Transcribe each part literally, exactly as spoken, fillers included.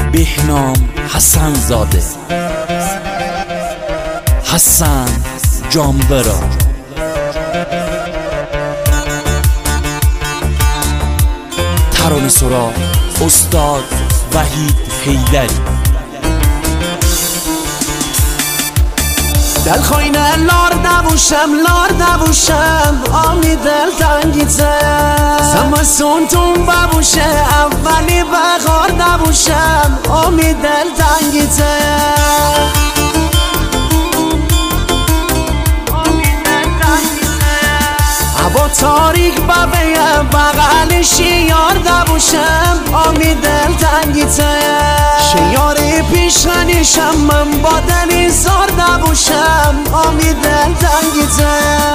بهنام حسن زاده، حسن جانبرا، ترانه سرا استاد وحید حیدری. دل خوینه لار نبوشم لار نبوشم آمی دل تنگیته زمستون تون ببوشه اولی بغار نبوشم آمی دل تنگیته هوا تاریک ببیم بغل شیار نبوشم آمی دل تنگیته شیاری پیشنیشم من با دلی زار نبوشم آمی دل تنگیته.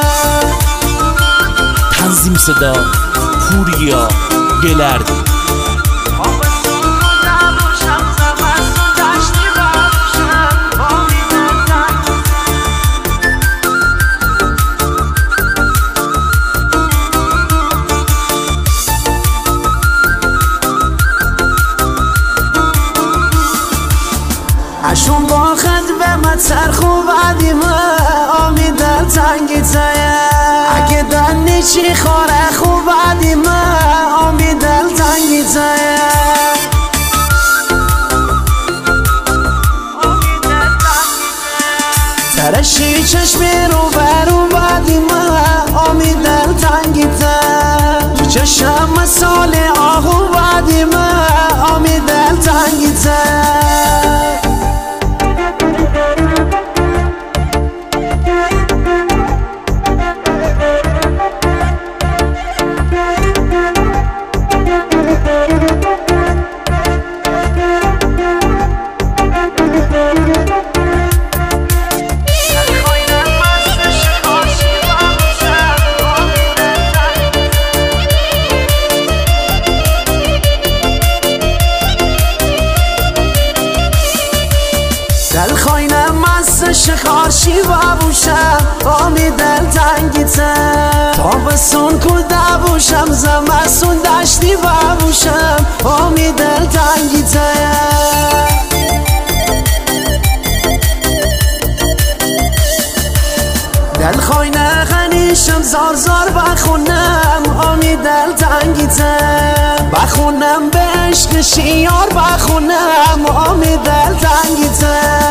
تنظیم صدا پوریا گلردی. اشون با خد به متر خوب عدیمه آمی دل تنگیته اگه دنی چی خوره خوب عدیمه آمی دل تنگیته ترشی چشمی رو برو بعدیمه آمی دل تنگیته تو چشم مسال آهو بعدیمه آمی دل تنگیته. دل خوینه مستش خارشی ببوشم آمی دل تنگیته تابستون کوده بوشم زمستون دشتی ببوشم آمی دل تنگیته دل خوینه غنیشم زار زار بخونم آمی دل تنگیته بخونم به عشق شیار بخونم آمی دل تنگیته